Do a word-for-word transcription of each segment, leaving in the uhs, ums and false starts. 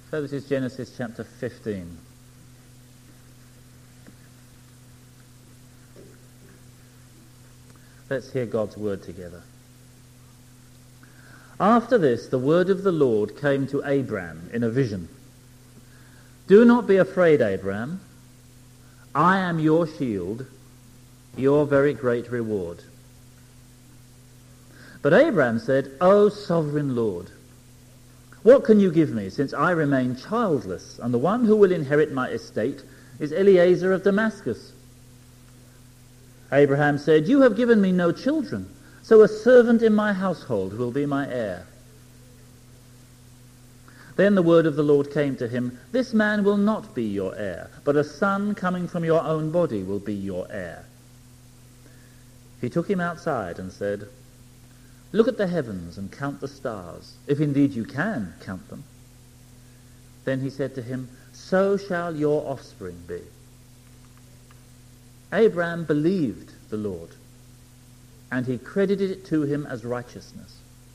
So this is Genesis chapter fifteen. Let's hear God's word together. After this, the word of the Lord came to Abram in a vision. Do not be afraid, Abram. I am your shield, your very great reward. But Abram said, O sovereign Lord, what can you give me, since I remain childless, and the one who will inherit my estate is Eliezer of Damascus? Abraham said, You have given me no children, so a servant in my household will be my heir. Then the word of the Lord came to him, This man will not be your heir, but a son coming from your own body will be your heir. He took him outside and said, Look at the heavens and count the stars, if indeed you can count them. Then he said to him, So shall your offspring be. Abram believed the Lord, and he credited it to him as righteousness.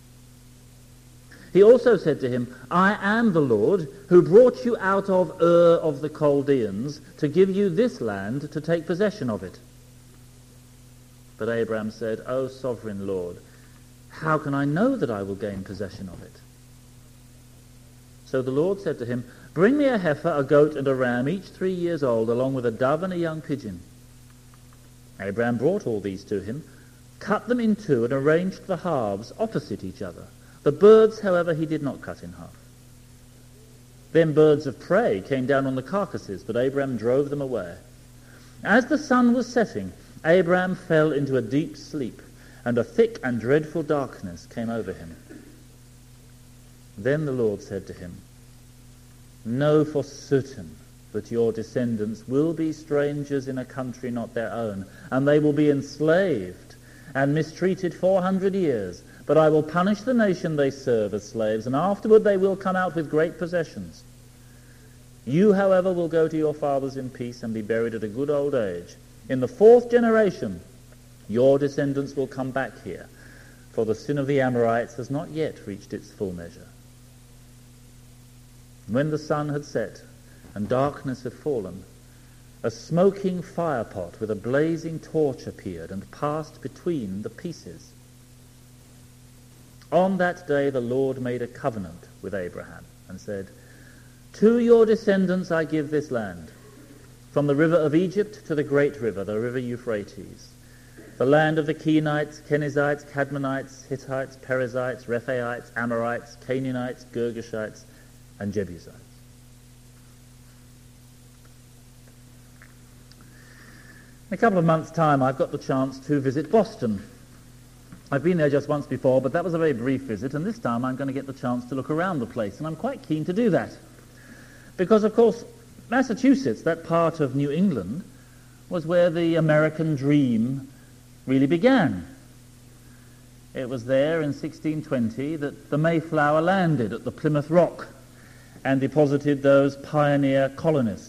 He also said to him, I am the Lord who brought you out of Ur of the Chaldeans to give you this land to take possession of it. But Abram said, O sovereign Lord, how can I know that I will gain possession of it? So the Lord said to him, Bring me a heifer, a goat, and a ram, each three years old, along with a dove and a young pigeon. Abram brought all these to him, cut them in two, and arranged the halves opposite each other. The birds, however, he did not cut in half. Then birds of prey came down on the carcasses, but Abram drove them away. As the sun was setting, Abram fell into a deep sleep, and a thick and dreadful darkness came over him. Then the Lord said to him, Know for certain that your descendants will be strangers in a country not their own, and they will be enslaved and mistreated four hundred years. But I will punish the nation they serve as slaves, and afterward they will come out with great possessions. You, however, will go to your fathers in peace and be buried at a good old age. In the fourth generation, your descendants will come back here, for the sin of the Amorites has not yet reached its full measure. When the sun had set and darkness had fallen, a smoking firepot with a blazing torch appeared and passed between the pieces. On that day the Lord made a covenant with Abraham and said, To your descendants I give this land, from the river of Egypt to the great river, the river Euphrates, the land of the Kenites, Kenizzites, Cadmonites, Hittites, Perizzites, Rephaites, Amorites, Canaanites, Girgashites, and Jebusites. In a couple of months' time, I've got the chance to visit Boston. I've been there just once before, but that was a very brief visit, and this time I'm going to get the chance to look around the place, and I'm quite keen to do that. Because, of course, Massachusetts, that part of New England, was where the American dream really began. It was there in sixteen twenty that the Mayflower landed at the Plymouth Rock and deposited those pioneer colonists.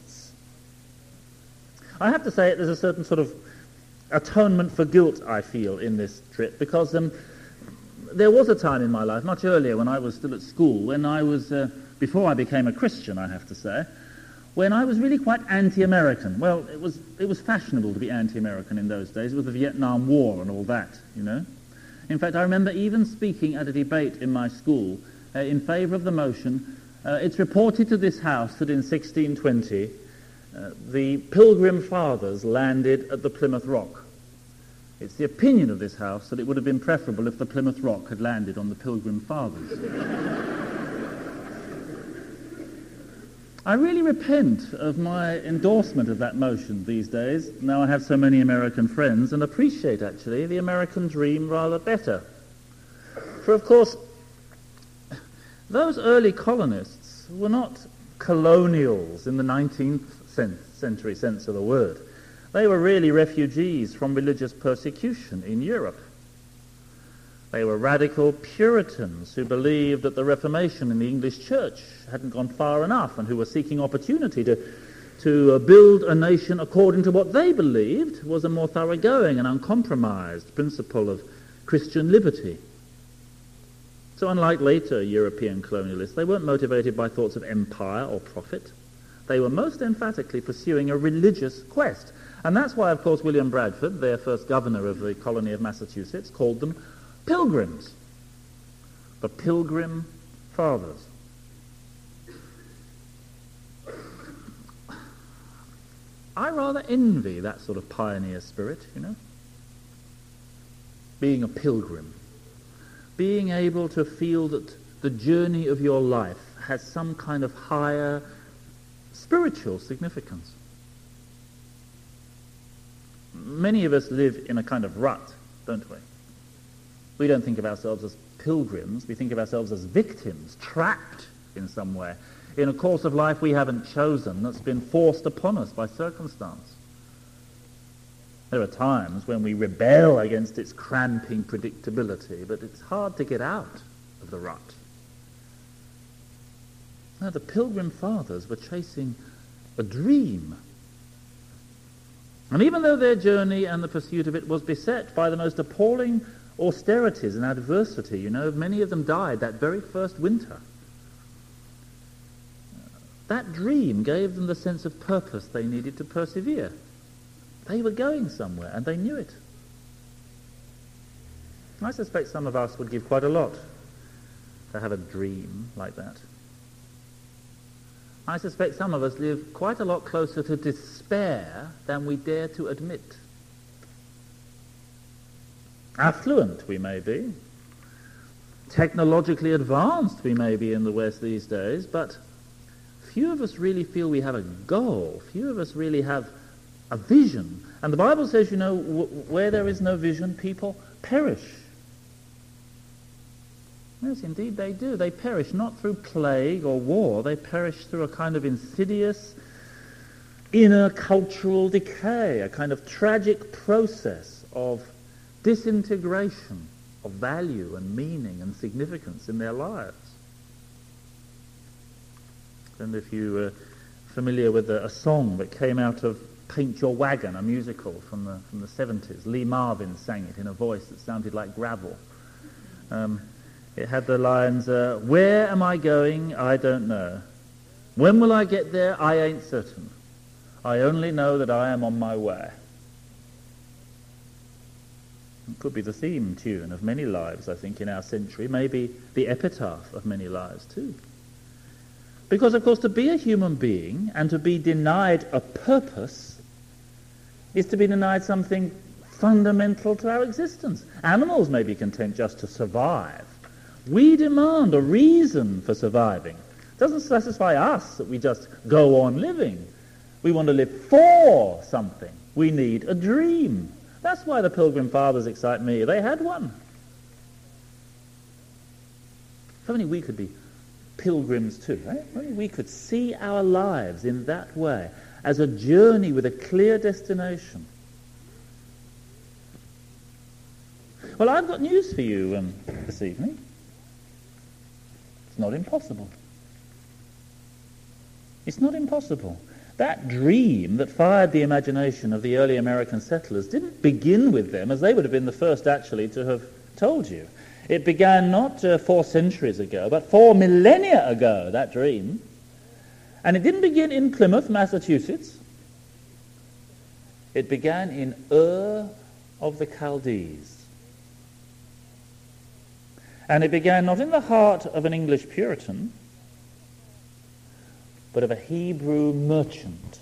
I have to say there's a certain sort of atonement for guilt I feel in this trip, because um, there was a time in my life, much earlier when I was still at school, when I was, uh, before I became a Christian, I have to say, when I was really quite anti-American. Well, it was it was fashionable to be anti-American in those days, with the Vietnam War and all that, you know. In fact, I remember even speaking at a debate in my school uh, in favour of the motion, uh, it's reported to this house that in sixteen twenty uh, the Pilgrim Fathers landed at the Plymouth Rock. It's the opinion of this house that it would have been preferable if the Plymouth Rock had landed on the Pilgrim Fathers. I really repent of my endorsement of that motion these days. Now I have so many American friends, and appreciate, actually, the American dream rather better. For, of course, those early colonists were not colonials in the nineteenth century sense of the word. They were really refugees from religious persecution in Europe. They were radical Puritans who believed that the Reformation in the English church hadn't gone far enough, and who were seeking opportunity to, to uh, build a nation according to what they believed was a more thoroughgoing and uncompromised principle of Christian liberty. So So unlike later European colonialists, they weren't motivated by thoughts of empire or profit. They were most emphatically pursuing a religious quest. And that's why, of course, William Bradford, their first governor of the colony of Massachusetts, called them pilgrims. The Pilgrim Fathers. I rather envy that sort of pioneer spirit, you know. Being a pilgrim. Being able to feel that the journey of your life has some kind of higher spiritual significance. Many of us live in a kind of rut, don't we? We don't think of ourselves as pilgrims. We think of ourselves as victims, trapped in some way, in a course of life we haven't chosen, that's been forced upon us by circumstance. There are times when we rebel against its cramping predictability, but it's hard to get out of the rut. Now, the Pilgrim Fathers were chasing a dream. And even though their journey and the pursuit of it was beset by the most appalling austerities and adversity, you know, many of them died that very first winter. That dream gave them the sense of purpose they needed to persevere. They were going somewhere, and they knew it. I suspect some of us would give quite a lot to have a dream like that. I suspect some of us live quite a lot closer to despair than we dare to admit. Affluent we may be, technologically advanced we may be in the West these days, but few of us really feel we have a goal. Few of us really have a vision. And the Bible says, you know, w- where there is no vision, people perish. Yes, indeed they do. They perish not through plague or war. They perish through a kind of insidious inner cultural decay, a kind of tragic process of disintegration of value and meaning and significance in their lives. And if you are familiar with a, a song that came out of Paint Your Wagon, a musical from the from the seventies, Lee Marvin sang it in a voice that sounded like gravel. Um, it had the lines, uh, where am I going? I don't know. When will I get there? I ain't certain. I only know that I am on my way. It could be the theme tune of many lives, I think, in our century, maybe the epitaph of many lives too. Because, of course, to be a human being and to be denied a purpose is to be denied something fundamental to our existence. Animals may be content just to survive. We demand a reason for surviving. It doesn't satisfy us that we just go on living. We want to live for something. We need a dream. That's why the Pilgrim Fathers excite me. They had one. If only we could be pilgrims too, right? If only we could see our lives in that way, as a journey with a clear destination. Well, I've got news for you um, this evening. It's not impossible. It's not impossible. That dream that fired the imagination of the early American settlers didn't begin with them, as they would have been the first actually to have told you. It began not uh, four centuries ago, but four millennia ago, that dream. And it didn't begin in Plymouth, Massachusetts. It began in Ur of the Chaldees. And it began not in the heart of an English Puritan, but of a Hebrew merchant.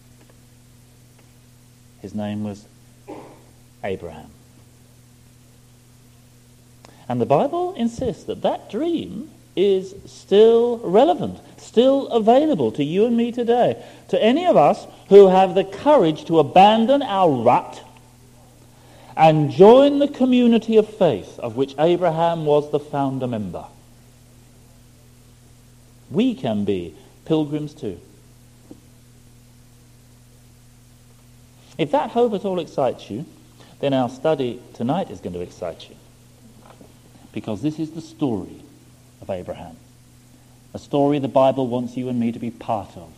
His name was Abraham. And the Bible insists that that dream is still relevant, still available to you and me today, to any of us who have the courage to abandon our rut and join the community of faith of which Abraham was the founder member. We can be pilgrims too. If that hope at all excites you, then our study tonight is going to excite you. Because this is the story of Abraham. A story the Bible wants you and me to be part of.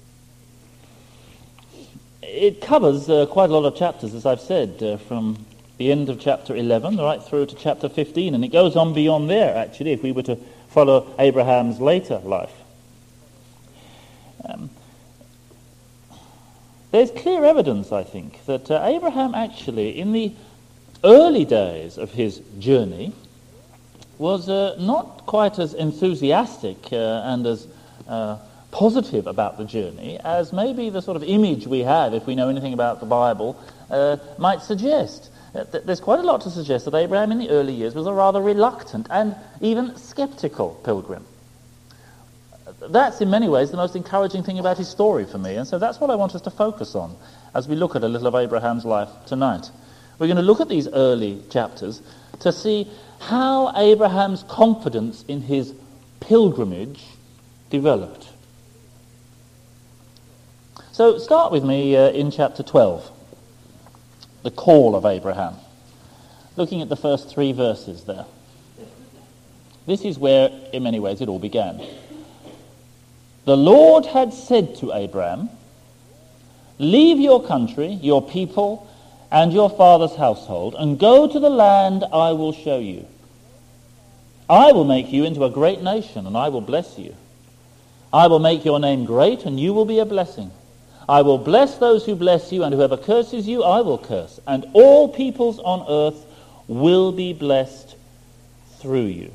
It covers uh, quite a lot of chapters, as I've said, uh, from the end of chapter eleven, right through to chapter fifteen, and it goes on beyond there, actually, if we were to follow Abraham's later life. Um, there's clear evidence, I think, that uh, Abraham actually, in the early days of his journey, was uh, not quite as enthusiastic uh, and as uh, positive about the journey as maybe the sort of image we have, if we know anything about the Bible, uh, might suggest. Uh, th- there's quite a lot to suggest that Abraham in the early years was a rather reluctant and even skeptical pilgrim. That's in many ways the most encouraging thing about his story for me, and so that's what I want us to focus on as we look at a little of Abraham's life tonight. We're going to look at these early chapters to see how Abraham's confidence in his pilgrimage developed. So start with me uh, in chapter twelve, the call of Abraham. Looking at the first three verses there. This is where, in many ways, it all began. The Lord had said to Abraham, "Leave your country, your people, and your father's household, and go to the land I will show you. I will make you into a great nation, and I will bless you. I will make your name great, and you will be a blessing. I will bless those who bless you, and whoever curses you, I will curse. And all peoples on earth will be blessed through you."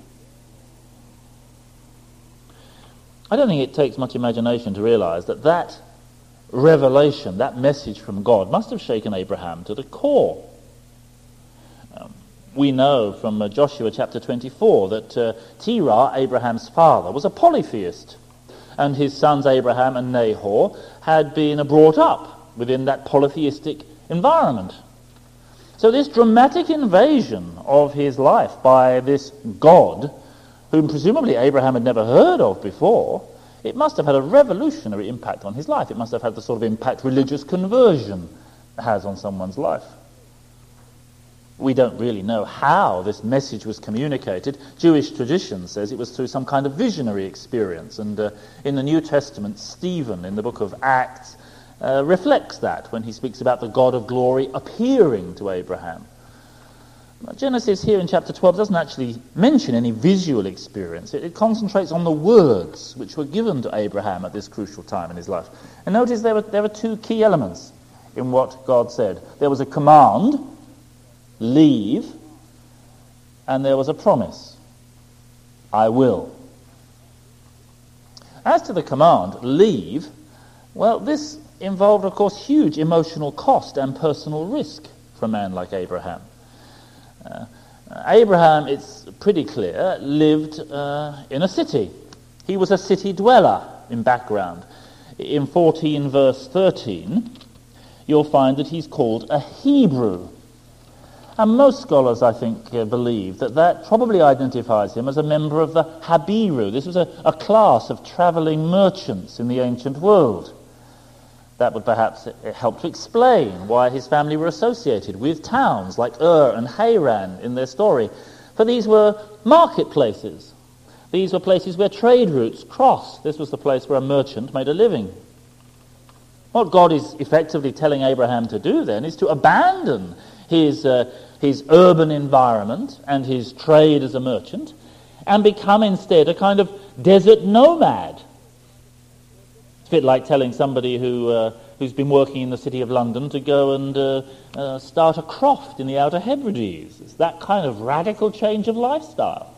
I don't think it takes much imagination to realize that that revelation, that message from God, must have shaken Abraham to the core. Um, we know from uh, Joshua chapter twenty-four that uh, Terah, Abraham's father, was a polytheist, and his sons Abraham and Nahor had been brought up within that polytheistic environment. So this dramatic invasion of his life by this God, whom presumably Abraham had never heard of before, it must have had a revolutionary impact on his life. It must have had the sort of impact religious conversion has on someone's life. We don't really know how this message was communicated. Jewish tradition says it was through some kind of visionary experience, and uh, in the New Testament, Stephen, in the book of Acts, uh, reflects that when he speaks about the God of glory appearing to Abraham. Genesis here in chapter twelve doesn't actually mention any visual experience. It, it concentrates on the words which were given to Abraham at this crucial time in his life. And notice there were, there were two key elements in what God said. There was a command, leave, and there was a promise, I will. As to the command, leave, well, this involved, of course, huge emotional cost and personal risk for a man like Abraham. Uh, Abraham, it's pretty clear, lived uh, in a city. He was a city dweller in background. In fourteen verse thirteen, you'll find that he's called a Hebrew. And most scholars, I think, uh, believe that that probably identifies him as a member of the Habiru. This was a, a class of travelling merchants in the ancient world. That would perhaps help to explain why his family were associated with towns like Ur and Haran in their story. For these were marketplaces. These were places where trade routes crossed. This was the place where a merchant made a living. What God is effectively telling Abraham to do then is to abandon his, uh, his urban environment and his trade as a merchant and become instead a kind of desert nomad. It's a bit like telling somebody who, uh, who's been working in the city of London to go and uh, uh, start a croft in the Outer Hebrides. It's that kind of radical change of lifestyle.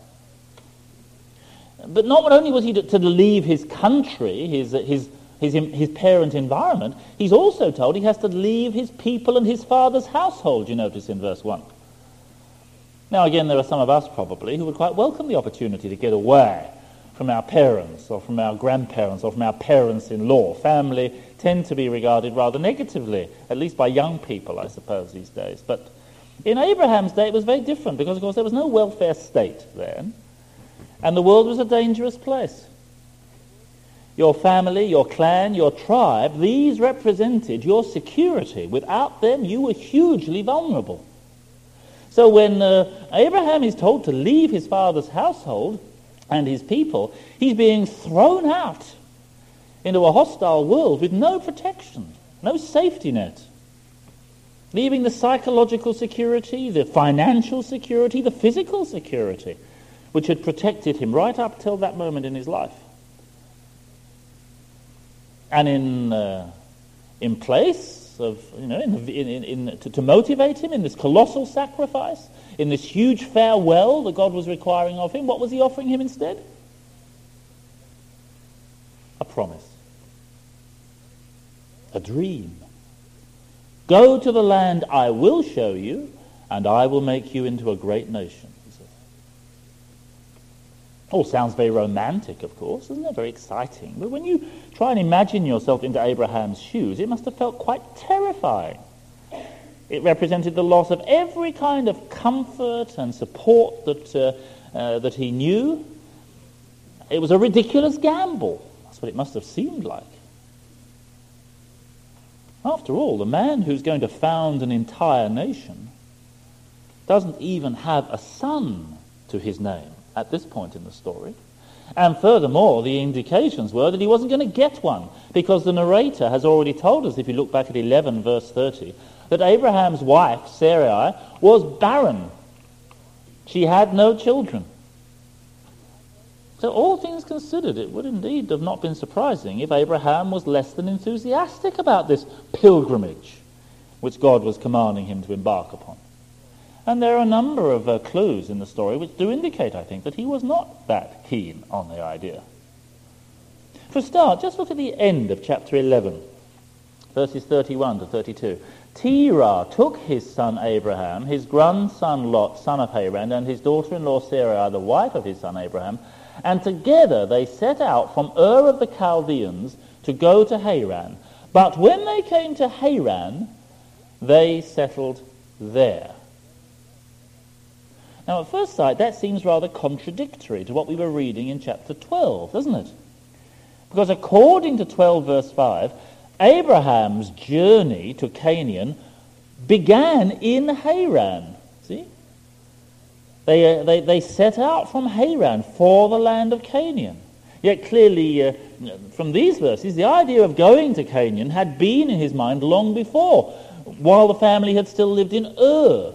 But not only was he to, to leave his country, his, his, his, his parent environment, he's also told he has to leave his people and his father's household, you notice in verse one. Now again, there are some of us probably who would quite welcome the opportunity to get away from our parents or from our grandparents or from our parents-in-law. Family tend to be regarded rather negatively, at least by young people, I suppose, these days. But in Abraham's day, it was very different because, of course, there was no welfare state then, and the world was a dangerous place. Your family, your clan, your tribe, these represented your security. Without them, you were hugely vulnerable. So when uh, Abraham is told to leave his father's household and his people, he's being thrown out into a hostile world with no protection, no safety net. leaving the psychological security, the financial security, the physical security, which had protected him right up till that moment in his life. And in uh, in place of, you know, in, in, in, to, to motivate him in this colossal sacrifice, in this huge farewell that God was requiring of him, what was he offering him instead? A promise. A dream. Go to the land I will show you, and I will make you into a great nation, he says. All sounds very romantic, of course, isn't it? Very exciting. But when you try and imagine yourself into Abraham's shoes, it must have felt quite terrifying. It represented the loss of every kind of comfort and support that uh, uh, that he knew. It was a ridiculous gamble. That's what it must have seemed like. After all, the man who's going to found an entire nation doesn't even have a son to his name at this point in the story. And furthermore, the indications were that he wasn't going to get one, because the narrator has already told us, if you look back at eleven verse thirty, that Abraham's wife, Sarai, was barren. She had no children. So all things considered, it would indeed have not been surprising if Abraham was less than enthusiastic about this pilgrimage which God was commanding him to embark upon. And there are a number of uh, clues in the story which do indicate, I think, that he was not that keen on the idea. For a start, just look at the end of chapter eleven, verses thirty-one to thirty-two. Terah took his son Abraham, his grandson Lot, son of Haran, and his daughter-in-law Sarai, the wife of his son Abraham, and together they set out from Ur of the Chaldeans to go to Haran. But when they came to Haran, they settled there. Now, at first sight, that seems rather contradictory to what we were reading in chapter twelve, doesn't it? Because according to twelve verse five, Abraham's journey to Canaan began in Haran. See? They, uh, they, they set out from Haran for the land of Canaan. Yet clearly, uh, from these verses, the idea of going to Canaan had been in his mind long before, while the family had still lived in Ur.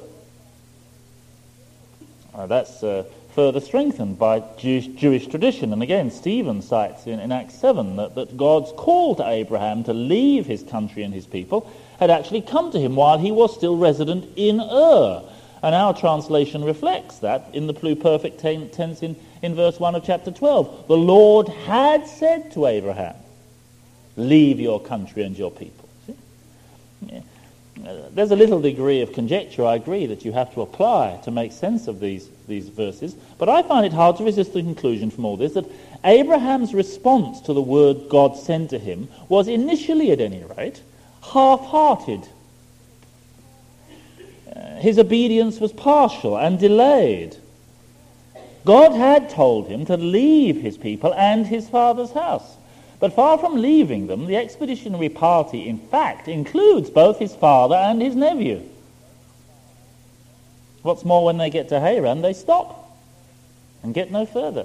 Uh, that's uh, further strengthened by Jewish, Jewish tradition. And again, Stephen cites in, in Acts seven that, that God's call to Abraham to leave his country and his people had actually come to him while he was still resident in Ur. And our translation reflects that in the pluperfect tense in, in verse one of chapter twelve. The Lord had said to Abraham, leave your country and your people. See? Yeah. Uh, there's a little degree of conjecture, I agree, that you have to apply to make sense of these, these verses. But I find it hard to resist the conclusion from all this that Abraham's response to the word God sent to him was initially, at any rate, half-hearted. His obedience was partial and delayed. God had told him to leave his people and his father's house. But far from leaving them, the expeditionary party, in fact, includes both his father and his nephew. What's more, when they get to Haran, they stop and get no further.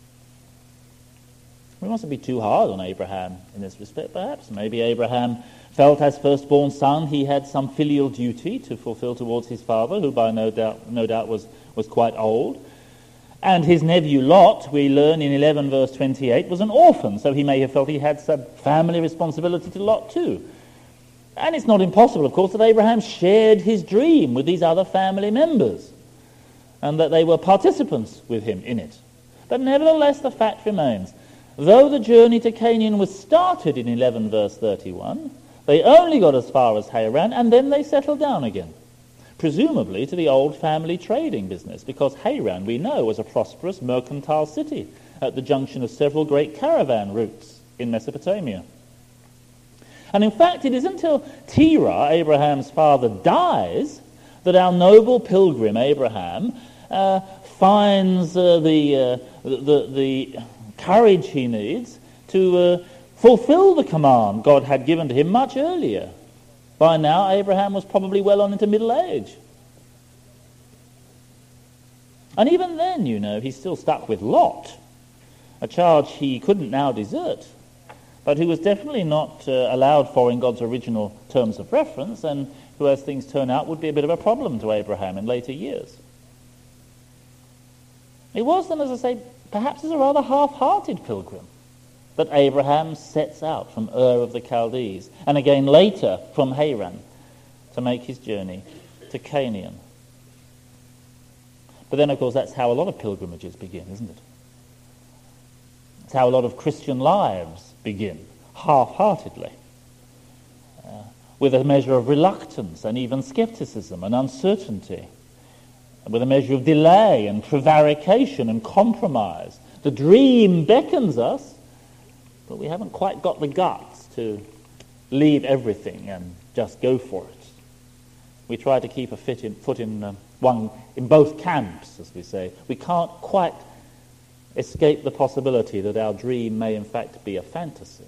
We mustn't be too hard on Abraham in this respect, perhaps. Maybe Abraham felt as firstborn son he had some filial duty to fulfill towards his father, who by no doubt, no doubt was, was quite old. And his nephew Lot, we learn in eleven verse twenty-eight, was an orphan, so he may have felt he had some family responsibility to Lot too. And it's not impossible, of course, that Abraham shared his dream with these other family members, and that they were participants with him in it. But nevertheless, the fact remains, though the journey to Canaan was started in eleven verse thirty-one, they only got as far as Haran, and then they settled down again. Presumably to the old family trading business, because Haran, we know, was a prosperous mercantile city at the junction of several great caravan routes in Mesopotamia. And in fact, it isn't until Terah, Abraham's father, dies that our noble pilgrim Abraham uh, finds uh, the, uh, the, the courage he needs to uh, fulfill the command God had given to him much earlier. By now, Abraham was probably well on into middle age. And even then, you know, he's still stuck with Lot, a charge he couldn't now desert, but who was definitely not uh, allowed for in God's original terms of reference, and who, as things turn out, would be a bit of a problem to Abraham in later years. It was then, as I say, perhaps as a rather half-hearted pilgrim that Abraham sets out from Ur of the Chaldees, and again later from Haran, to make his journey to Canaan. But then, of course, that's how a lot of pilgrimages begin, isn't it? It's how a lot of Christian lives begin, half-heartedly, uh, with a measure of reluctance and even skepticism and uncertainty, with a measure of delay and prevarication and compromise. The dream beckons us, but we haven't quite got the guts to leave everything and just go for it. We try to keep a fit in, foot in uh, one in both camps, as we say. We can't quite escape the possibility that our dream may in fact be a fantasy.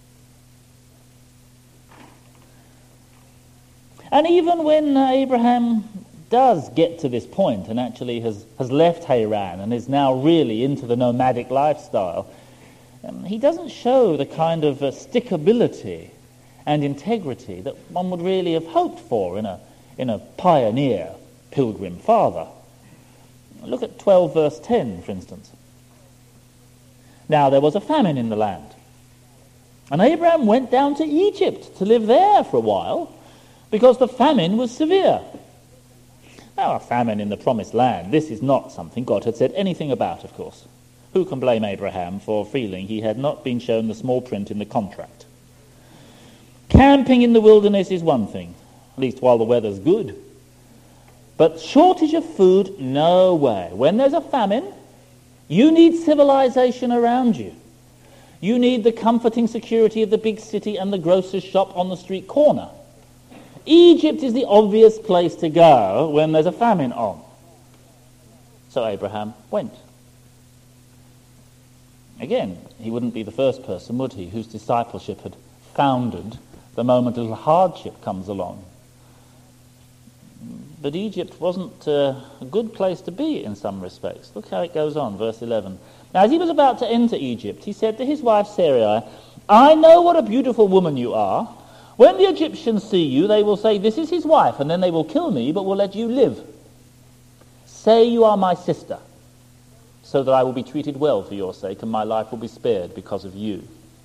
And even when uh, Abraham does get to this point and actually has, has left Haran and is now really into the nomadic lifestyle, um, he doesn't show the kind of uh, stickability and integrity that one would really have hoped for in a in a pioneer pilgrim father. Look at twelve verse ten, for instance. Now there was a famine in the land, and Abraham went down to Egypt to live there for a while, because the famine was severe. Now, a famine in the promised land, this is not something God had said anything about, of course. Who can blame Abraham for feeling he had not been shown the small print in the contract? Camping in the wilderness is one thing, at least while the weather's good. But shortage of food, no way. When there's a famine, you need civilization around you. You need the comforting security of the big city and the grocer's shop on the street corner. Egypt is the obvious place to go when there's a famine on. So Abraham went. Again, he wouldn't be the first person, would he, whose discipleship had foundered the moment a little hardship comes along. But Egypt wasn't uh, a good place to be in some respects. Look how it goes on, verse eleven. Now, as he was about to enter Egypt, he said to his wife Sarai, "I know what a beautiful woman you are. When the Egyptians see you, they will say, 'This is his wife,' and then they will kill me, but will let you live. Say you are my sister, so that I will be treated well for your sake, and my life will be spared because of you."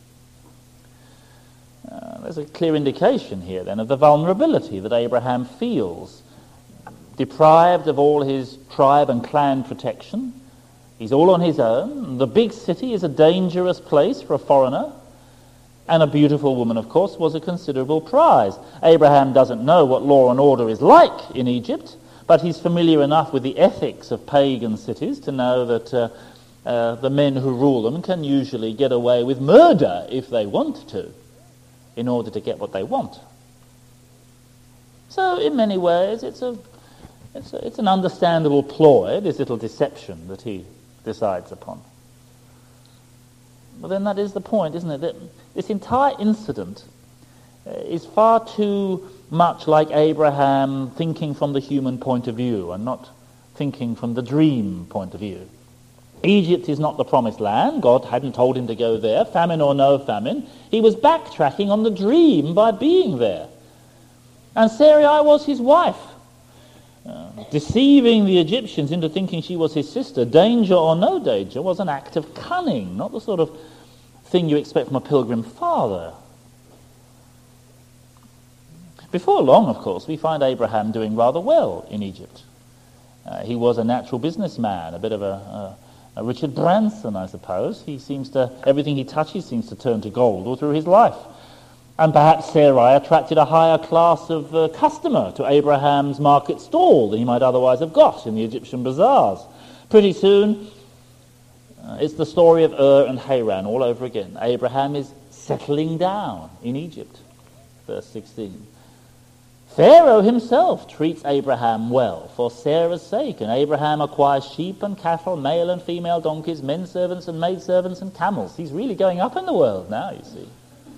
Uh, there's a clear indication here, then, of the vulnerability that Abraham feels. Deprived of all his tribe and clan protection, he's all on his own. The big city is a dangerous place for a foreigner, and a beautiful woman, of course, was a considerable prize. Abraham doesn't know what law and order is like in Egypt, but he's familiar enough with the ethics of pagan cities to know that uh, uh, the men who rule them can usually get away with murder if they want to, in order to get what they want. So, in many ways, it's a It's, a, it's an understandable ploy, this little deception that he decides upon. But then that is the point, isn't it? That this entire incident is far too much like Abraham thinking from the human point of view and not thinking from the dream point of view. Egypt is not the promised land. God hadn't told him to go there, famine or no famine. He was backtracking on the dream by being there. And Sarai was his wife. Uh, deceiving the Egyptians into thinking she was his sister, danger or no danger, was an act of cunning, not the sort of thing you expect from a pilgrim father. Before long, of course, we find Abraham doing rather well in Egypt. Uh, he was a natural businessman, a bit of a, a, a Richard Branson, I suppose. He seems to, everything he touches seems to turn to gold all through his life. And perhaps Sarai attracted a higher class of uh, customer to Abraham's market stall than he might otherwise have got in the Egyptian bazaars. Pretty soon, uh, it's the story of Ur and Haran all over again. Abraham is settling down in Egypt. Verse sixteen. Pharaoh himself treats Abraham well for Sarah's sake, and Abraham acquires sheep and cattle, male and female donkeys, men servants and maid servants and camels. He's really going up in the world now, you see.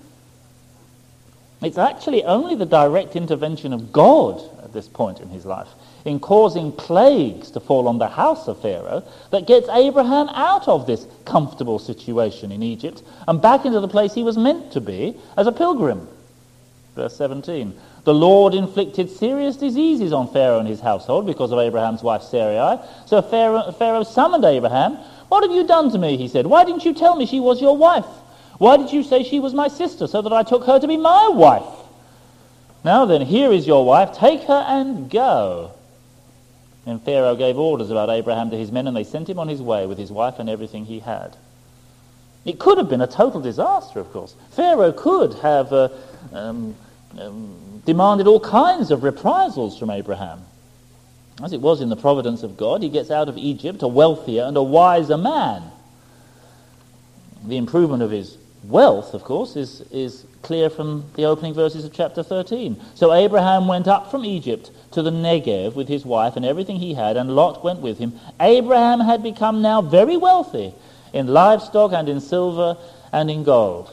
It's actually only the direct intervention of God at this point in his life, in causing plagues to fall on the house of Pharaoh, that gets Abraham out of this comfortable situation in Egypt and back into the place he was meant to be as a pilgrim. Verse seventeen. The Lord inflicted serious diseases on Pharaoh and his household because of Abraham's wife Sarai. So Pharaoh, Pharaoh summoned Abraham. "What have you done to me?" he said. "Why didn't you tell me she was your wife? Why did you say she was my sister so that I took her to be my wife? Now then, here is your wife. Take her and go." And Pharaoh gave orders about Abraham to his men, and they sent him on his way with his wife and everything he had. It could have been a total disaster, of course. Pharaoh could have uh, um, um, demanded all kinds of reprisals from Abraham. As it was in the providence of God, he gets out of Egypt a wealthier and a wiser man. The improvement of his wealth, of course, is, is clear from the opening verses of chapter thirteen. "So Abraham went up from Egypt to the Negev with his wife and everything he had, and Lot went with him. Abraham had become now very wealthy in livestock and in silver and in gold."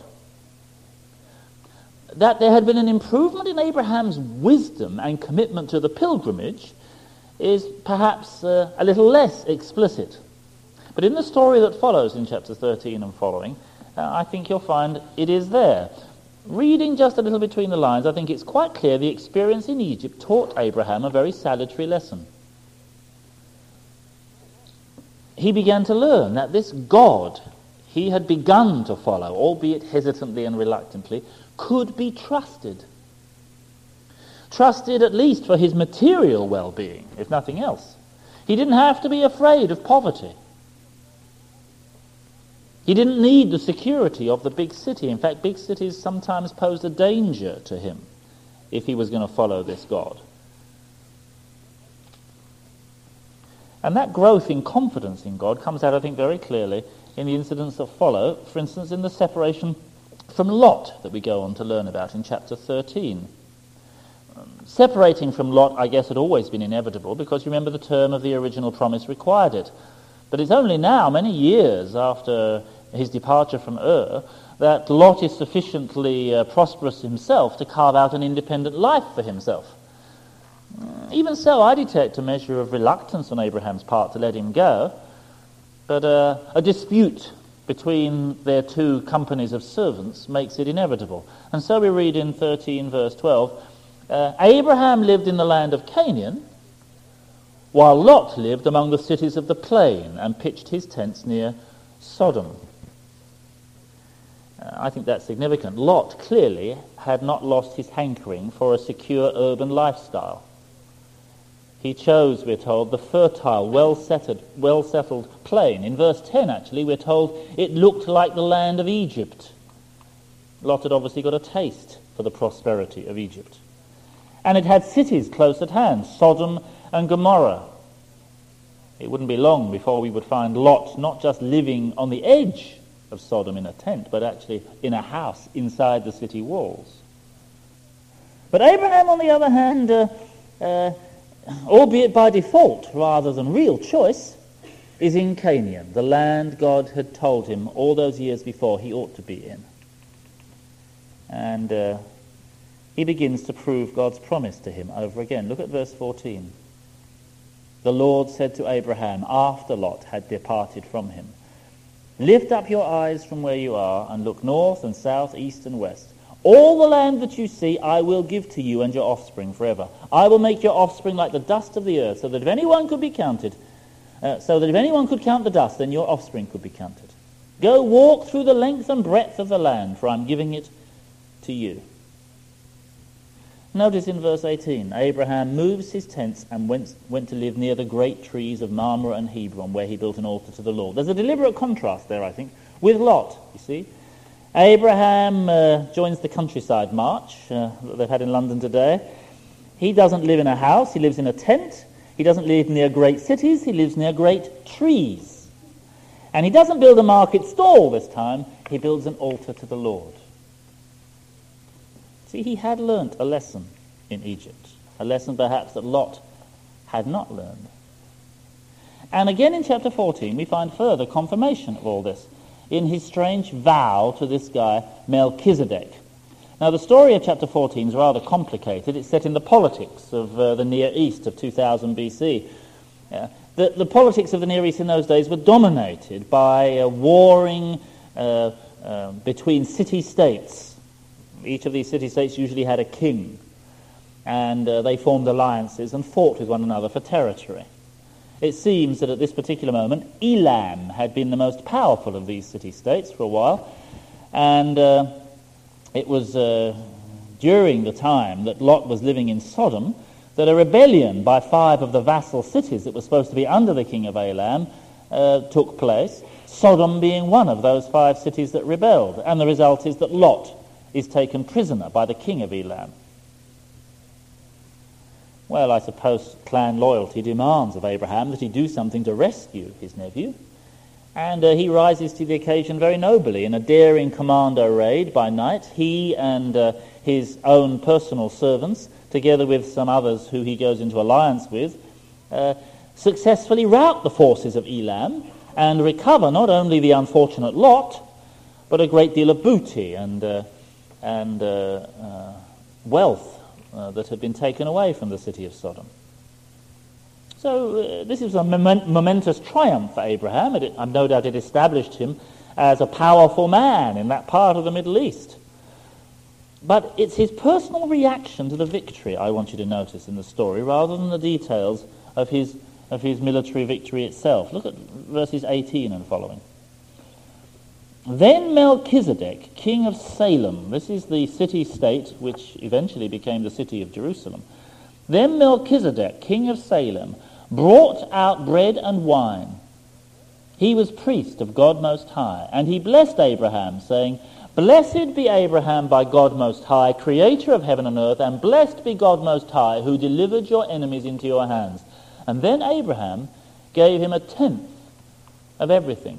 That there had been an improvement in Abraham's wisdom and commitment to the pilgrimage is perhaps uh, a little less explicit. But in the story that follows in chapter thirteen and following, uh, I think you'll find it is there. Reading just a little between the lines, I think it's quite clear the experience in Egypt taught Abraham a very salutary lesson. He began to learn that this God he had begun to follow, albeit hesitantly and reluctantly, could be trusted. Trusted at least for his material well-being, if nothing else. He didn't have to be afraid of poverty. He didn't need the security of the big city. In fact, big cities sometimes posed a danger to him if he was going to follow this God. And that growth in confidence in God comes out, I think, very clearly in the incidents that follow, for instance, in the separation from Lot that we go on to learn about in chapter thirteen. Um, separating from Lot, I guess, had always been inevitable because, remember, the term of the original promise required it. But it's only now, many years after his departure from Ur, that Lot is sufficiently uh, prosperous himself to carve out an independent life for himself. Even so, I detect a measure of reluctance on Abraham's part to let him go, but uh, a dispute between their two companies of servants makes it inevitable. And so we read in thirteen verse twelve, uh, Abraham lived in the land of Canaan, while Lot lived among the cities of the plain and pitched his tents near Sodom. Uh, I think that's significant. Lot clearly had not lost his hankering for a secure urban lifestyle. He chose, we're told, the fertile, well-settled, well-settled plain. In verse ten, actually, we're told it looked like the land of Egypt. Lot had obviously got a taste for the prosperity of Egypt. And it had cities close at hand, Sodom and Gomorrah. It wouldn't be long before we would find Lot not just living on the edge of Sodom in a tent, but actually in a house inside the city walls. But Abraham, on the other hand, uh, uh, albeit by default rather than real choice, is in Canaan, the land God had told him all those years before he ought to be in. And uh, he begins to prove God's promise to him over again. Look at verse fourteen. The Lord said to Abraham, after Lot had departed from him, "Lift up your eyes from where you are and look north and south, east and west. All the land that you see I will give to you and your offspring forever. I will make your offspring like the dust of the earth, so that if anyone could be counted, uh, so that if anyone could count the dust, then your offspring could be counted. Go walk through the length and breadth of the land, for I'm giving it to you." Notice in verse eighteen, Abraham moves his tents and went, went to live near the great trees of Mamre and Hebron, where he built an altar to the Lord. There's a deliberate contrast there, I think, with Lot, you see. Abraham uh, joins the countryside march uh, that they've had in London today. He doesn't live in a house, he lives in a tent. He doesn't live near great cities, he lives near great trees. And he doesn't build a market stall this time, he builds an altar to the Lord. See, he had learnt a lesson in Egypt, a lesson perhaps that Lot had not learned. And again in chapter fourteen we find further confirmation of all this in his strange vow to this guy Melchizedek. Now the story of chapter fourteen is rather complicated. It's set in the politics of uh, the Near East of two thousand B C. Uh, the, the politics of the Near East in those days were dominated by uh, warring uh, uh, between city-states. Each of these city-states usually had a king. and uh, they formed alliances and fought with one another for territory. It seems that at this particular moment, Elam had been the most powerful of these city-states for a while, and uh, it was uh, during the time that Lot was living in Sodom that a rebellion by five of the vassal cities that were supposed to be under the king of Elam uh, took place, Sodom being one of those five cities that rebelled, and the result is that Lot is taken prisoner by the king of Elam. Well, I suppose clan loyalty demands of Abraham that he do something to rescue his nephew, and uh, he rises to the occasion very nobly. In a daring commando raid by night, he and uh, his own personal servants, together with some others who he goes into alliance with, uh, successfully rout the forces of Elam and recover not only the unfortunate Lot, but a great deal of booty and, uh, and uh, uh, wealth Uh, that had been taken away from the city of Sodom. So uh, this is a moment, momentous triumph for Abraham. It, I've no doubt it established him as a powerful man in that part of the Middle East. But it's his personal reaction to the victory I want you to notice in the story, rather than the details of his, of his military victory itself. Look at verses eighteen and following. Then Melchizedek, king of Salem, this is the city-state which eventually became the city of Jerusalem. Then Melchizedek, king of Salem, brought out bread and wine. He was priest of God Most High, and he blessed Abraham, saying, Blessed be Abraham by God Most High, creator of heaven and earth, and blessed be God Most High, who delivered your enemies into your hands. And then Abraham gave him a tenth of everything.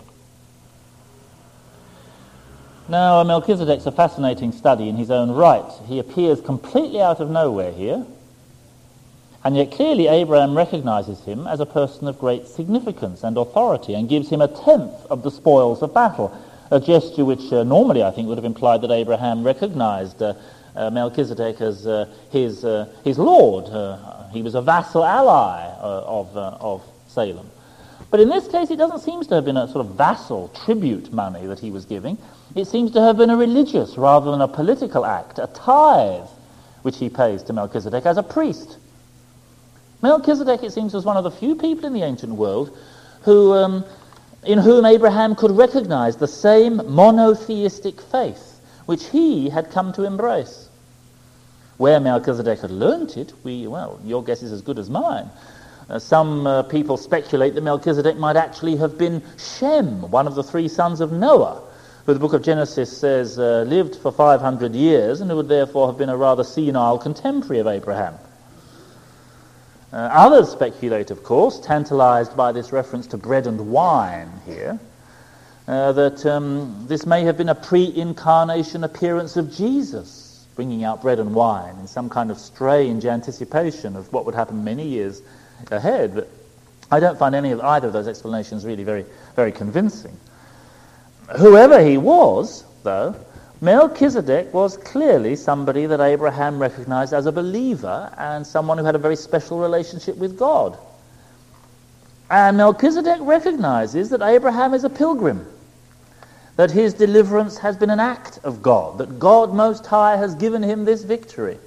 Now, Melchizedek's a fascinating study in his own right. He appears completely out of nowhere here, and yet clearly Abraham recognizes him as a person of great significance and authority and gives him a tenth of the spoils of battle, a gesture which uh, normally I think would have implied that Abraham recognized uh, uh, Melchizedek as uh, his, uh, his lord. Uh, he was a vassal ally uh, of, uh, of Salem. But in this case, it doesn't seem to have been a sort of vassal tribute money that he was giving. It seems to have been a religious rather than a political act, a tithe, which he pays to Melchizedek as a priest. Melchizedek, it seems, was one of the few people in the ancient world who, um, in whom Abraham could recognize the same monotheistic faith which he had come to embrace. Where Melchizedek had learnt it, we, well, your guess is as good as mine. Uh, some uh, people speculate that Melchizedek might actually have been Shem, one of the three sons of Noah, who the book of Genesis says uh, lived for five hundred years and who would therefore have been a rather senile contemporary of Abraham. Uh, others speculate, of course, tantalized by this reference to bread and wine here, uh, that um, this may have been a pre-incarnation appearance of Jesus, bringing out bread and wine in some kind of strange anticipation of what would happen many years ahead. But I don't find any of either of those explanations really very, very convincing. Whoever he was, though, Melchizedek was clearly somebody that Abraham recognized as a believer and someone who had a very special relationship with God. And Melchizedek recognizes that Abraham is a pilgrim, that his deliverance has been an act of God, that God Most High has given him this victory.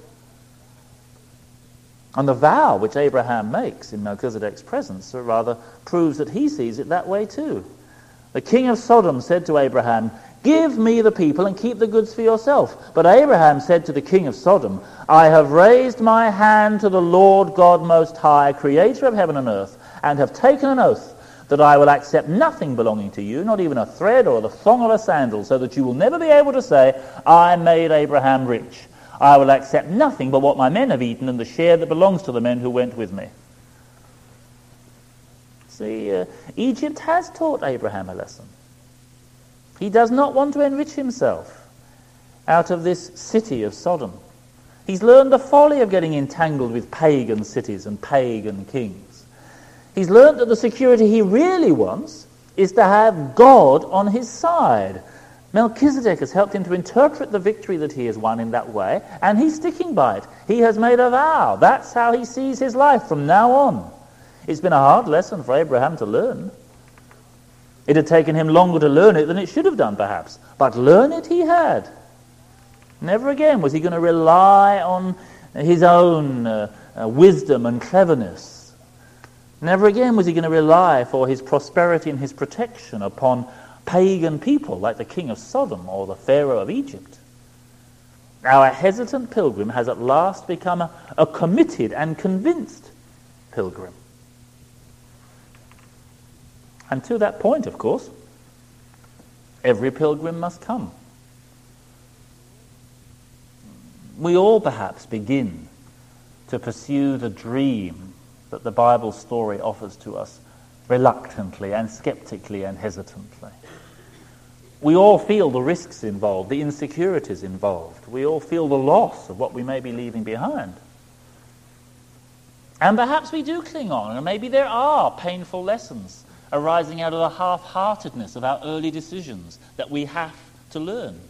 And the vow which Abraham makes in Melchizedek's presence rather proves that he sees it that way too. The king of Sodom said to Abraham, "Give me the people and keep the goods for yourself." But Abraham said to the king of Sodom, "I have raised my hand to the Lord God Most High, creator of heaven and earth, and have taken an oath that I will accept nothing belonging to you, not even a thread or the thong of a sandal, so that you will never be able to say, 'I made Abraham rich.' I will accept nothing but what my men have eaten and the share that belongs to the men who went with me." See, uh, Egypt has taught Abraham a lesson. He does not want to enrich himself out of this city of Sodom. He's learned the folly of getting entangled with pagan cities and pagan kings. He's learned that the security he really wants is to have God on his side. Melchizedek has helped him to interpret the victory that he has won in that way, and he's sticking by it. He has made a vow. That's how he sees his life from now on. It's been a hard lesson for Abraham to learn. It had taken him longer to learn it than it should have done, perhaps. But learn it he had. Never again was he going to rely on his own uh, uh, wisdom and cleverness. Never again was he going to rely for his prosperity and his protection upon pagan people like the king of Sodom or the Pharaoh of Egypt. Our hesitant pilgrim has at last become a, a committed and convinced pilgrim. And to that point, of course, every pilgrim must come. We all perhaps begin to pursue the dream that the Bible story offers to us reluctantly and skeptically and hesitantly. We all feel the risks involved, the insecurities involved. We all feel the loss of what we may be leaving behind. And perhaps we do cling on, and maybe there are painful lessons arising out of the half-heartedness of our early decisions that we have to learn.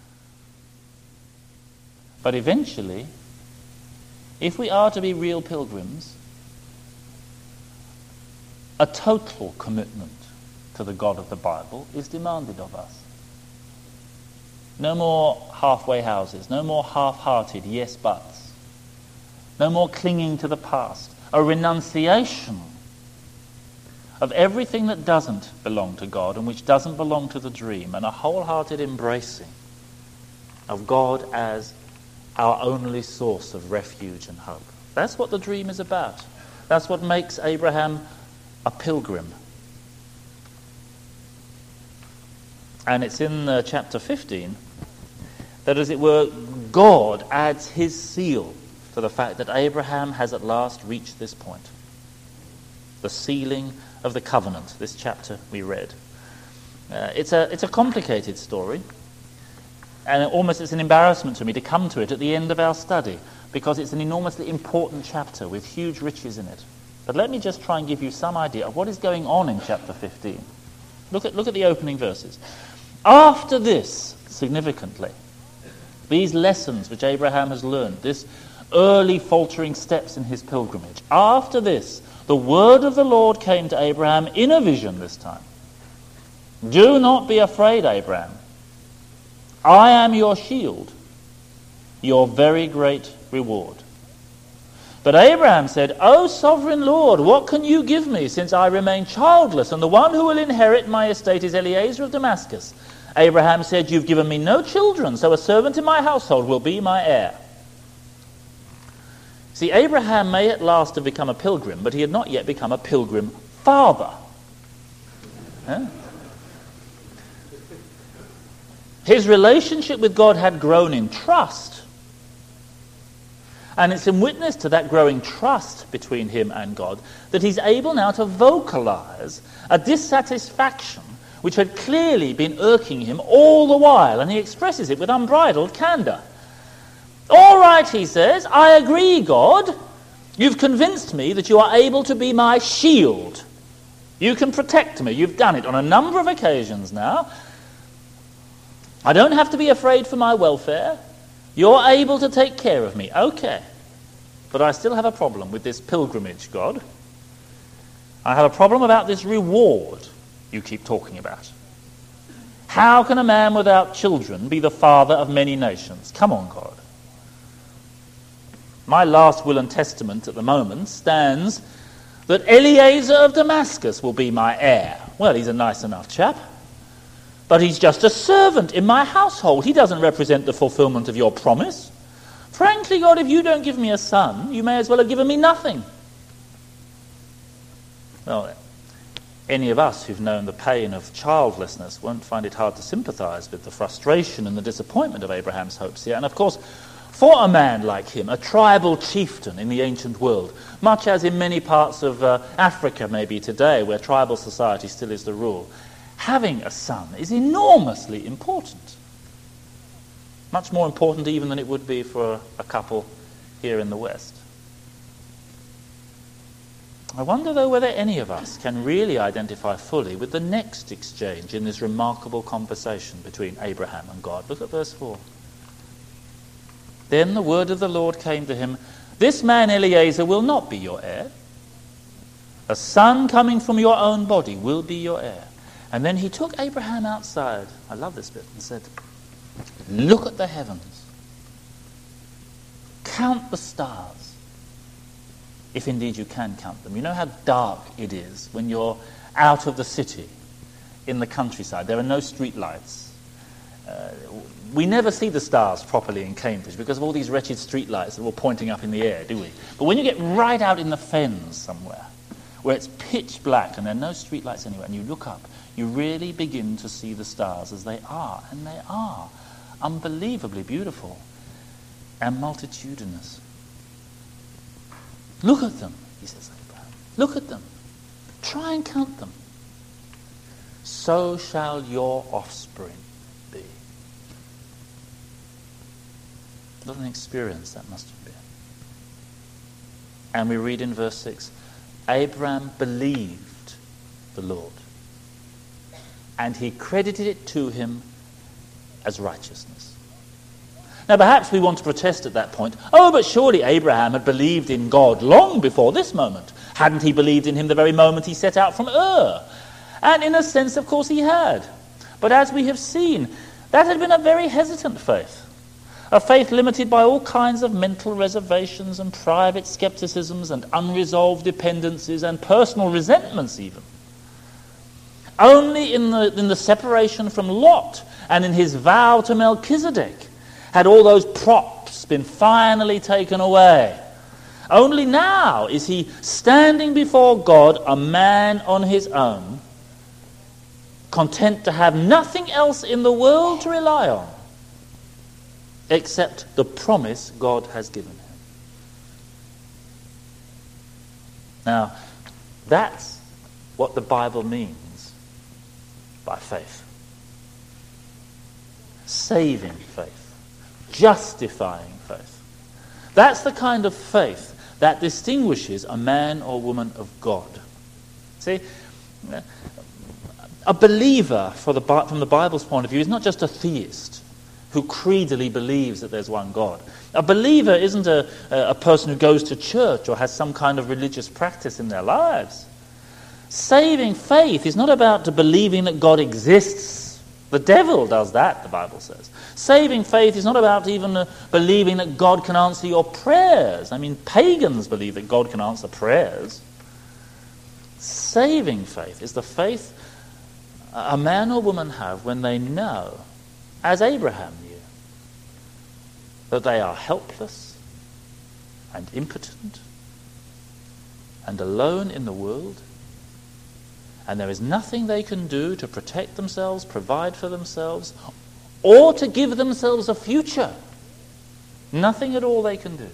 But eventually, if we are to be real pilgrims, a total commitment to the God of the Bible is demanded of us. No more halfway houses, no more half-hearted yes buts, no more clinging to the past, a renunciation of everything that doesn't belong to God and which doesn't belong to the dream, and a wholehearted embracing of God as our only source of refuge and hope. That's what the dream is about. That's what makes Abraham a pilgrim. And it's in uh, chapter fifteen that, as it were, God adds his seal to the fact that Abraham has at last reached this point. The sealing of the covenant, this chapter we read. Uh, it's a it's a complicated story, and it almost it's an embarrassment to me to come to it at the end of our study, because it's an enormously important chapter with huge riches in it. But let me just try and give you some idea of what is going on in chapter fifteen. Look at look at the opening verses. After this, significantly, these lessons which Abraham has learned, this early faltering steps in his pilgrimage, after this, the word of the Lord came to Abraham in a vision this time. Do not be afraid, Abraham. I am your shield, your very great reward. But Abraham said, O sovereign Lord, what can you give me, since I remain childless, and the one who will inherit my estate is Eliezer of Damascus? Abraham said, You've given me no children, so a servant in my household will be my heir. See, Abraham may at last have become a pilgrim, but he had not yet become a pilgrim father. Huh? His relationship with God had grown in trust. And it's in witness to that growing trust between him and God that he's able now to vocalize a dissatisfaction which had clearly been irking him all the while, and he expresses it with unbridled candor. All right, he says, I agree, God. You've convinced me that you are able to be my shield. You can protect me. You've done it on a number of occasions now. I don't have to be afraid for my welfare. You're able to take care of me. Okay. But I still have a problem with this pilgrimage, God. I have a problem about this reward you keep talking about. How can a man without children be the father of many nations? Come on, God. My last will and testament at the moment stands that Eliezer of Damascus will be my heir. Well, he's a nice enough chap. But he's just a servant in my household. He doesn't represent the fulfillment of your promise. Frankly, God, if you don't give me a son, you may as well have given me nothing. Well, any of us who've known the pain of childlessness won't find it hard to sympathize with the frustration and the disappointment of Abraham's hopes here. And of course, for a man like him, a tribal chieftain in the ancient world, much as in many parts of uh, Africa maybe today, where tribal society still is the rule, having a son is enormously important. Much more important even than it would be for a couple here in the West. I wonder, though, whether any of us can really identify fully with the next exchange in this remarkable conversation between Abraham and God. Look at verse four. Then the word of the Lord came to him, This man Eliezer will not be your heir. A son coming from your own body will be your heir. And then he took Abraham outside, I love this bit, and said, Look at the heavens. count the stars, if indeed you can count them. You know how dark it is when you're out of the city in the countryside. There are no street lights. Uh, we never see the stars properly in Cambridge because of all these wretched street lights that were pointing up in the air, do we? But when you get right out in the fens somewhere, where it's pitch black and there are no street lights anywhere, and you look up, you really begin to see the stars as they are, and they are unbelievably beautiful and multitudinous. Look at them, he says to Abraham. Look at them. Try and count them. So shall your offspring be. What an experience that must have been. And we read in verse six, Abraham believed the Lord, and he credited it to him as righteousness. Now perhaps we want to protest at that point. Oh, but surely Abraham had believed in God long before this moment. Hadn't he believed in him the very moment he set out from Ur? And in a sense, of course, he had. But as we have seen, that had been a very hesitant faith. A faith limited by all kinds of mental reservations and private skepticisms and unresolved dependencies and personal resentments even. Only in the, in the separation from Lot and in his vow to Melchizedek had all those props been finally taken away. Only now is he standing before God, a man on his own, content to have nothing else in the world to rely on except the promise God has given him. Now, that's what the Bible means by faith. Saving faith. Justifying faith. That's the kind of faith that distinguishes a man or woman of God. See, a believer for the, from the Bible's point of view is not just a theist who creedily believes that there's one God. A believer isn't a, a person who goes to church or has some kind of religious practice in their lives. Saving faith is not about believing that God exists. The devil does that, the Bible says. Saving faith is not about even uh, believing that God can answer your prayers. I mean, pagans believe that God can answer prayers. Saving faith is the faith a man or woman have when they know, as Abraham knew, that they are helpless and impotent and alone in the world, and there is nothing they can do to protect themselves, provide for themselves, or to give themselves a future. Nothing at all they can do.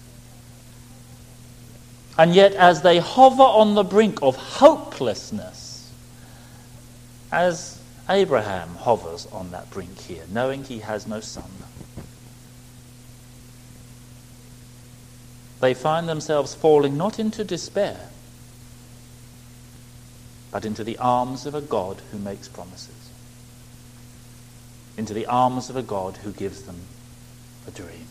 And yet, as they hover on the brink of hopelessness, as Abraham hovers on that brink here, knowing he has no son, they find themselves falling not into despair, but into the arms of a God who makes promises, into the arms of a God who gives them a dream.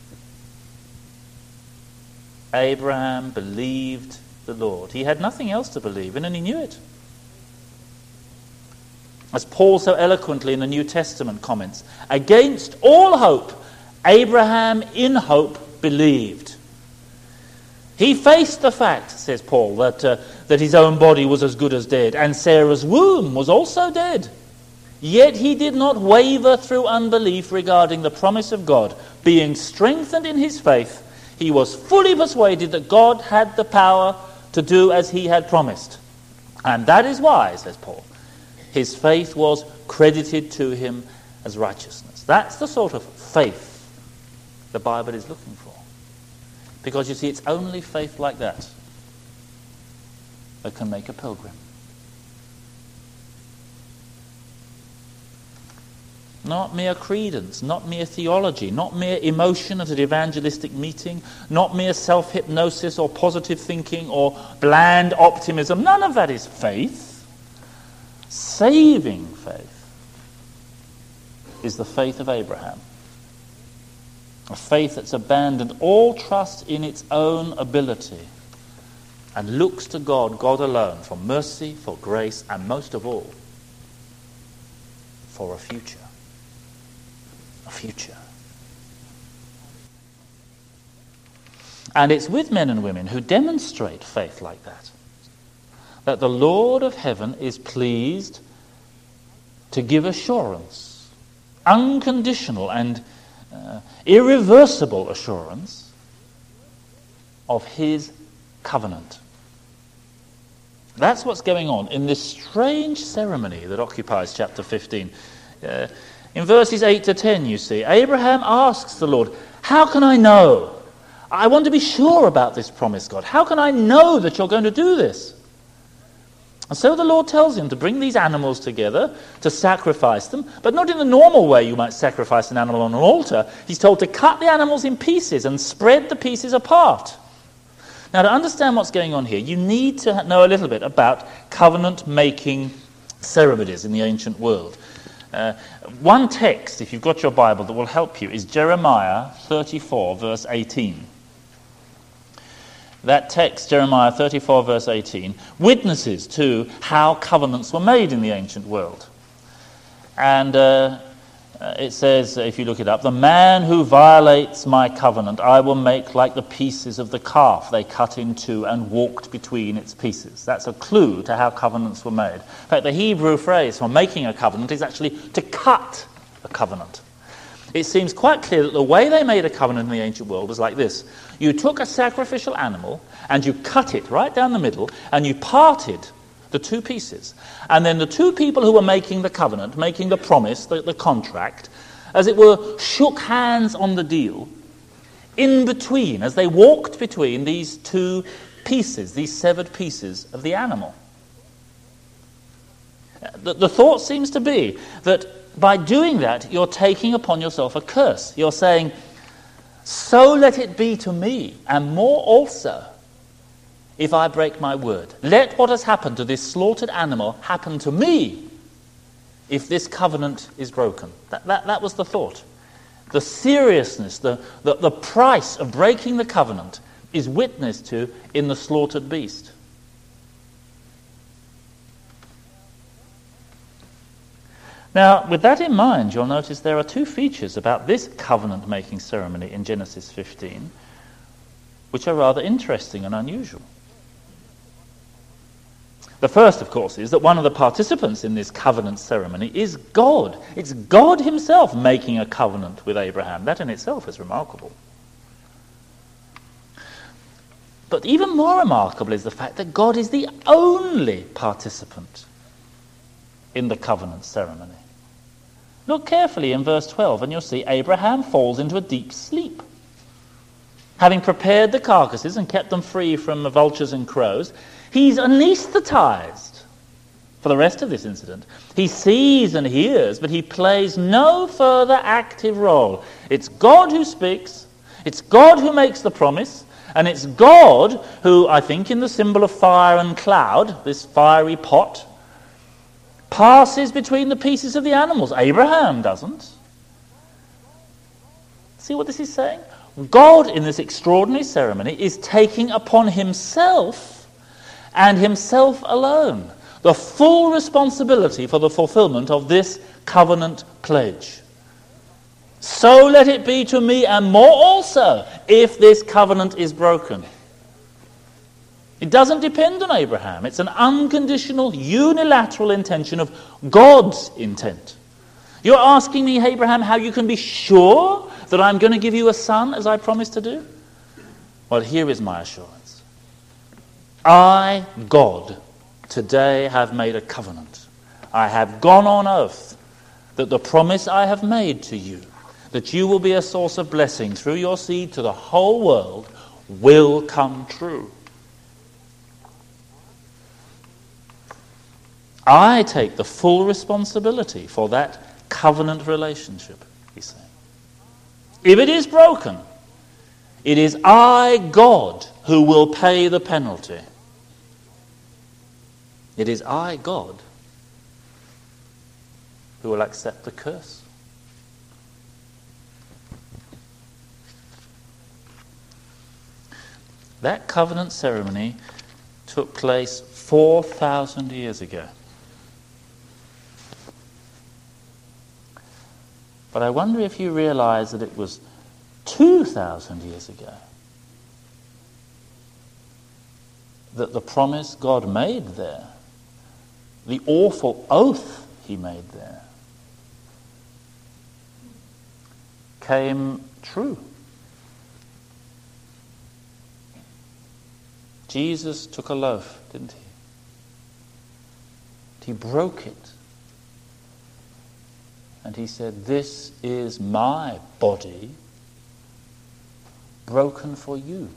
Abraham believed the Lord. He had nothing else to believe in, and he knew it. As Paul so eloquently in the New Testament comments, against all hope, Abraham in hope believed. He faced the fact, says Paul, that, uh, that his own body was as good as dead, and Sarah's womb was also dead. Yet he did not waver through unbelief regarding the promise of God. Being strengthened in his faith, he was fully persuaded that God had the power to do as he had promised. And that is why, says Paul, his faith was credited to him as righteousness. That's the sort of faith the Bible is looking for. Because you see, it's only faith like that that can make a pilgrim. Not mere credence, not mere theology, not mere emotion at an evangelistic meeting, not mere self-hypnosis or positive thinking or bland optimism. None of that is faith. Saving faith is the faith of Abraham. A faith that's abandoned all trust in its own ability and looks to God, God alone, for mercy, for grace, and most of all, for a future. A future. And it's with men and women who demonstrate faith like that, that the Lord of heaven is pleased to give assurance, unconditional and uh, irreversible assurance of his covenant. That's what's going on in this strange ceremony that occupies chapter fifteen. Uh, in verses eight to ten, you see, Abraham asks the Lord, how can I know? I want to be sure about this promise, God. How can I know that you're going to do this? And so the Lord tells him to bring these animals together, to sacrifice them, but not in the normal way you might sacrifice an animal on an altar. He's told to cut the animals in pieces and spread the pieces apart. Now, to understand what's going on here, you need to know a little bit about covenant-making ceremonies in the ancient world. Uh, one text, if you've got your Bible, that will help you is Jeremiah thirty-four, verse eighteen. That text, Jeremiah thirty-four, verse eighteen, witnesses to how covenants were made in the ancient world. And uh, it says, if you look it up, the man who violates my covenant I will make like the pieces of the calf they cut in two and walked between its pieces. That's a clue to how covenants were made. In fact, the Hebrew phrase for making a covenant is actually to cut a covenant. It seems quite clear that the way they made a covenant in the ancient world was like this. You took a sacrificial animal and you cut it right down the middle and you parted the two pieces. And then the two people who were making the covenant, making the promise, the, the contract, as it were, shook hands on the deal in between, as they walked between these two pieces, these severed pieces of the animal. The, the thought seems to be that by doing that, you're taking upon yourself a curse. You're saying, so let it be to me, and more also, if I break my word. Let what has happened to this slaughtered animal happen to me if this covenant is broken. That, that, that was the thought. The seriousness, the, the, the price of breaking the covenant is witnessed to in the slaughtered beast. Now, with that in mind, you'll notice there are two features about this covenant-making ceremony in Genesis fifteen, which are rather interesting and unusual. The first, of course, is that one of the participants in this covenant ceremony is God. It's God himself making a covenant with Abraham. That in itself is remarkable. But even more remarkable is the fact that God is the only participant in the covenant ceremony. Look carefully in verse twelve and you'll see Abraham falls into a deep sleep. Having prepared the carcasses and kept them free from the vultures and crows, he's anesthetized for the rest of this incident. He sees and hears, but he plays no further active role. It's God who speaks, it's God who makes the promise, and it's God who, I think in the symbol of fire and cloud, this fiery pot, passes between the pieces of the animals. Abraham doesn't. See what this is saying? God, in this extraordinary ceremony, is taking upon himself and himself alone the full responsibility for the fulfillment of this covenant pledge. So let it be to me, and more also, if this covenant is broken. It doesn't depend on Abraham. It's an unconditional, unilateral intention of God's intent. You're asking me, Abraham, how you can be sure that I'm going to give you a son as I promised to do? Well, here is my assurance. I, God, today have made a covenant. I have gone on oath that the promise I have made to you, that you will be a source of blessing through your seed to the whole world, will come true. I take the full responsibility for that covenant relationship, he's saying. If it is broken, it is I, God, who will pay the penalty. It is I, God, who will accept the curse. That covenant ceremony took place four thousand years ago. But I wonder if you realize that it was two thousand years ago that the promise God made there, the awful oath he made there, came true. Jesus took a loaf, didn't he? He broke it. And he said, "This is my body broken for you."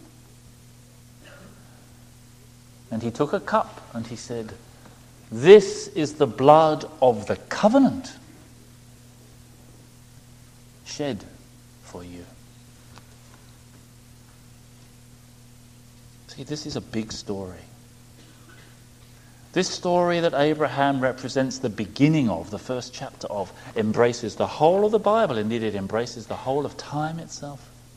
And he took a cup and he said, "This is the blood of the covenant shed for you." See, this is a big story. This story that Abraham represents the beginning of, the first chapter of, embraces the whole of the Bible. Indeed, it embraces the whole of time itself.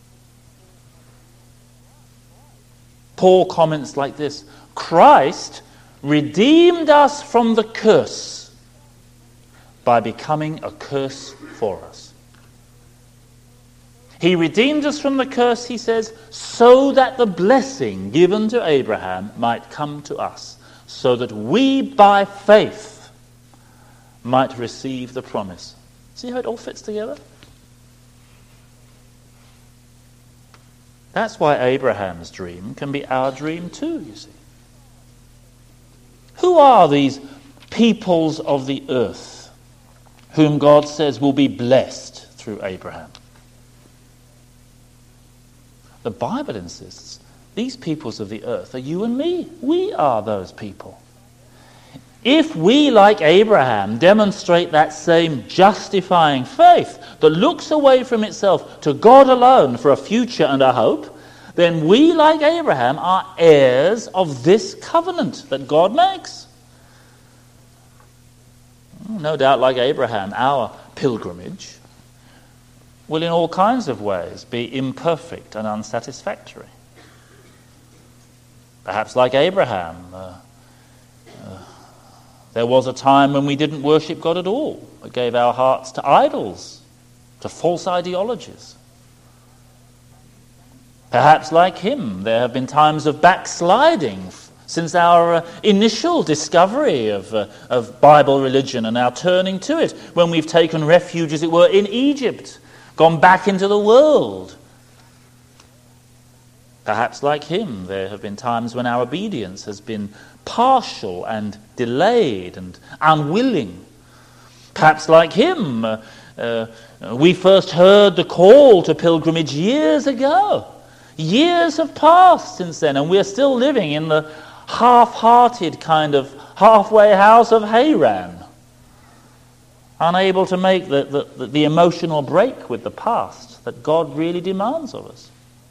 Paul comments like this: Christ redeemed us from the curse by becoming a curse for us. He redeemed us from the curse, he says, so that the blessing given to Abraham might come to us, so that we by faith might receive the promise. See how it all fits together? That's why Abraham's dream can be our dream too, you see. Who are these peoples of the earth whom God says will be blessed through Abraham? The Bible insists these peoples of the earth are you and me. We are those people. If we, like Abraham, demonstrate that same justifying faith that looks away from itself to God alone for a future and a hope, then we, like Abraham, are heirs of this covenant that God makes. No doubt, like Abraham, our pilgrimage will in all kinds of ways be imperfect and unsatisfactory. Perhaps like Abraham, uh, uh, there was a time when we didn't worship God at all. We gave our hearts to idols, to false ideologies. Perhaps like him, there have been times of backsliding since our uh, initial discovery of, uh, of Bible religion and our turning to it, when we've taken refuge, as it were, in Egypt, gone back into the world. Perhaps like him, there have been times when our obedience has been partial and delayed and unwilling. Perhaps like him, uh, uh, we first heard the call to pilgrimage years ago. Years have passed since then, and we're still living in the half-hearted kind of halfway house of Haran, unable to make the, the, the emotional break with the past that God really demands of us.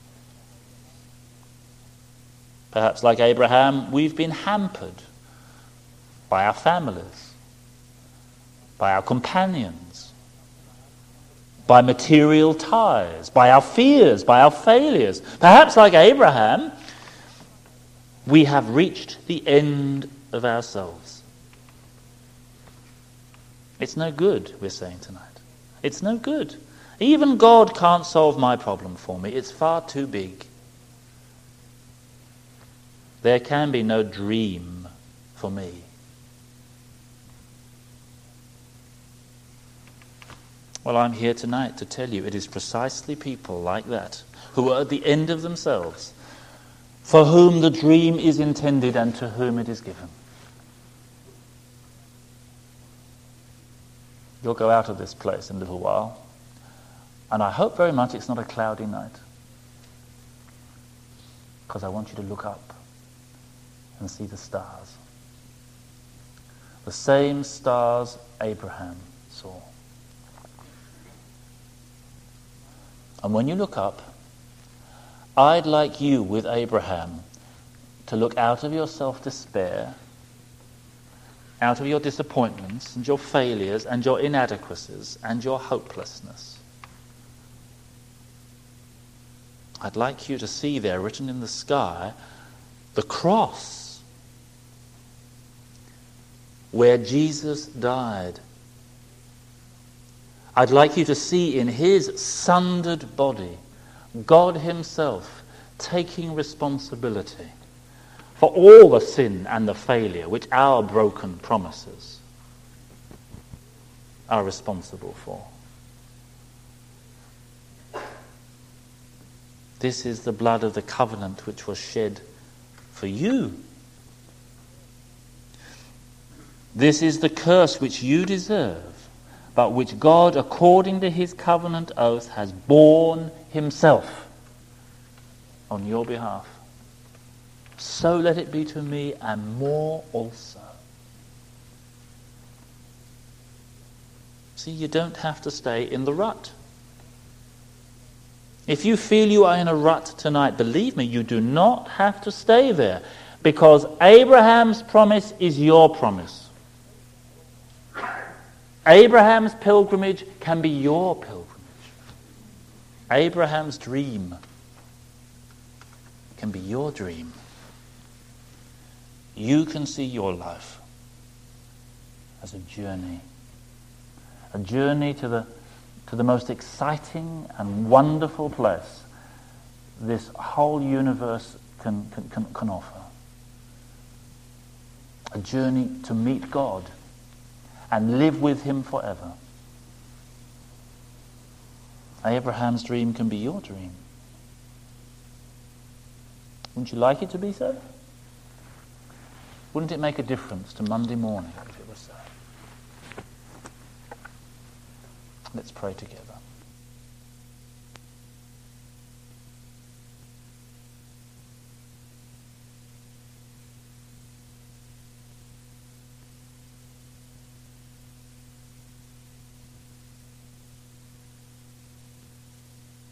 Perhaps like Abraham, we've been hampered by our families, by our companions, by material ties, by our fears, by our failures. Perhaps like Abraham, we have reached the end of ourselves. It's no good, we're saying tonight. It's no good. Even God can't solve my problem for me. It's far too big. There can be no dream for me. Well, I'm here tonight to tell you it is precisely people like that, who are at the end of themselves, for whom the dream is intended and to whom it is given. You'll go out of this place in a little while, and I hope very much it's not a cloudy night, because I want you to look up and see the stars. The same stars Abraham saw. And when you look up, I'd like you, with Abraham, to look out of your self-despair, out of your disappointments and your failures and your inadequacies and your hopelessness. I'd like you to see there, written in the sky, the cross where Jesus died. I'd like you to see in his sundered body God himself taking responsibility for all the sin and the failure which our broken promises are responsible for. This is the blood of the covenant which was shed for you. This is the curse which you deserve, but which God, according to his covenant oath, has borne himself on your behalf. So let it be to me, and more also. See, you don't have to stay in the rut. If you feel you are in a rut tonight, believe me, you do not have to stay there, because Abraham's promise is your promise. Abraham's pilgrimage can be your pilgrimage. Abraham's dream can be your dream. You can see your life as a journey. A journey to the to the most exciting and wonderful place this whole universe can, can, can, can offer. A journey to meet God and live with him forever. Abraham's dream can be your dream. Wouldn't you like it to be so? Wouldn't it make a difference to Monday morning if it was so? Let's pray together.